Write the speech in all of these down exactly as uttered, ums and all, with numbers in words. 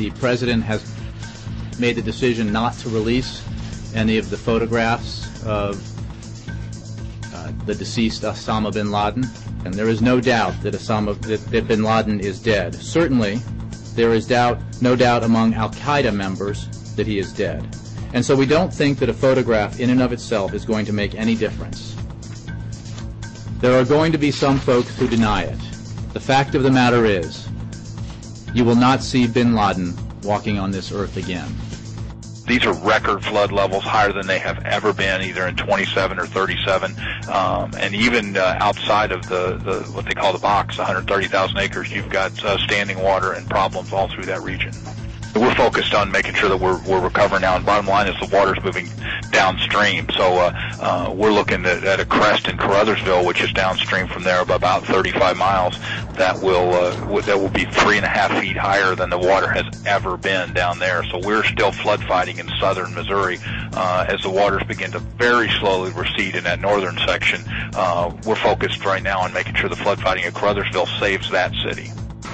the President has made the decision not to release any of the photographs of uh, the deceased Osama bin Laden. And there is no doubt that Osama that, that bin Laden is dead. Certainly, there is doubt, no doubt among Al-Qaeda members that he is dead. And so we don't think that a photograph in and of itself is going to make any difference. There are going to be some folks who deny it. The fact of the matter is, you will not see bin Laden walking on this earth again. These are record flood levels, higher than they have ever been, either in twenty-seven or thirty-seven, um, and even uh, outside of the, the what they call the box, one hundred thirty thousand acres, you've got uh, standing water and problems all through that region. We're focused on making sure that we're, we're recovering now, and bottom line is the water's moving downstream. So uh, uh, we're looking at, at a crest in Caruthersville, which is downstream from there of about thirty-five miles. That will uh, that will be three and a half feet higher than the water has ever been down there. So we're still flood fighting in southern Missouri uh, as the waters begin to very slowly recede in that northern section. Uh, we're focused right now on making sure the flood fighting at Caruthersville saves that city.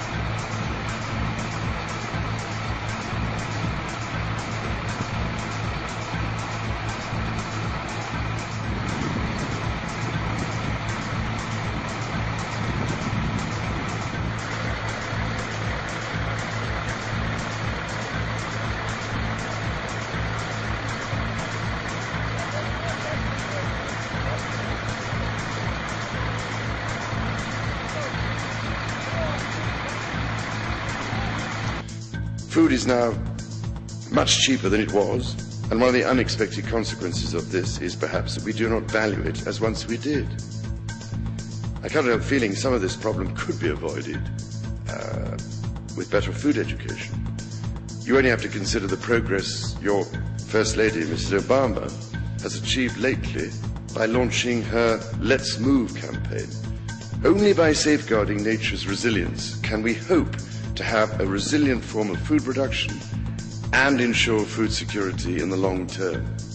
Food is now much cheaper than it was, and one of the unexpected consequences of this is perhaps that we do not value it as once we did. I can't help feeling some of this problem could be avoided uh, with better food education. You only have to consider the progress your First Lady, Missus Obama, has achieved lately by launching her Let's Move campaign. Only by safeguarding nature's resilience can we hope to have a resilient form of food production and ensure food security in the long term.